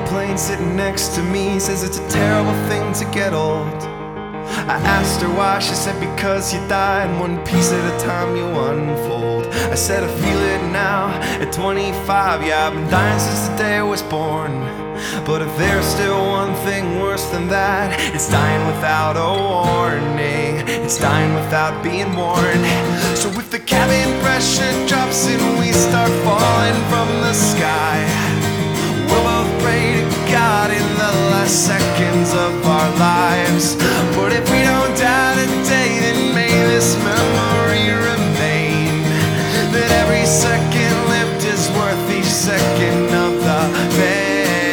the plane sitting next to me says it's a terrible thing to get old. I asked her why, she said because you die and one piece at a time you unfold. I said I feel it now at 25, yeah, I've been dying since the day I was born. But if there's still one thing worse than that, it's dying without a warning. It's dying without being warned. So if the cabin pressure drops and we start falling from the sky, we'll both pray to God in the last seconds of our lives. But if we don't die today, then may this memory remain, that every second lived is worth each second of the pain.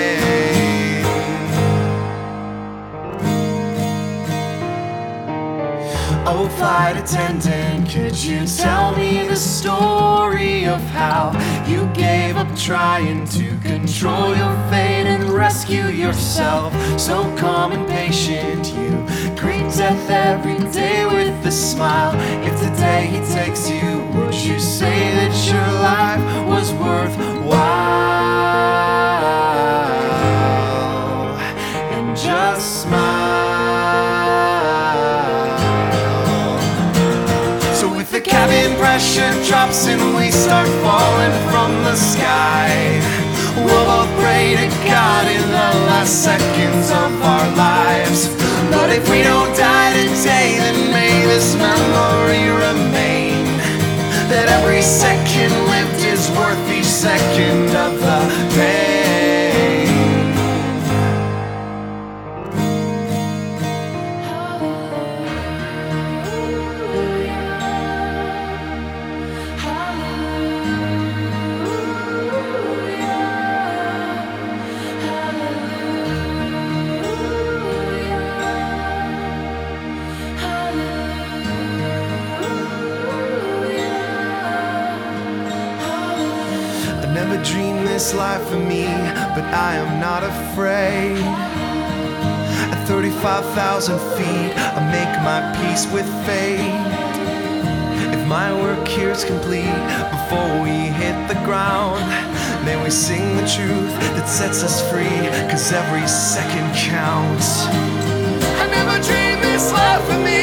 Oh, flight attendant, could you tell me the story of how you gave up trying to control your fate and rescue yourself? So calm and patient, you greet death every day with a smile. If today he takes you, would you say that your life was worthwhile? And just smile. The cabin pressure drops and we start falling from the sky, we'll both pray to God in the last seconds of our lives. But if we don't die today, then may this memory remain, that every second lived is worth each second of the pain. Never dreamed this life for me, but I am not afraid. At 35,000 feet, I make my peace with fate. If my work here is complete before we hit the ground, may we sing the truth that sets us free, 'cause every second counts. I never dreamed this life for me,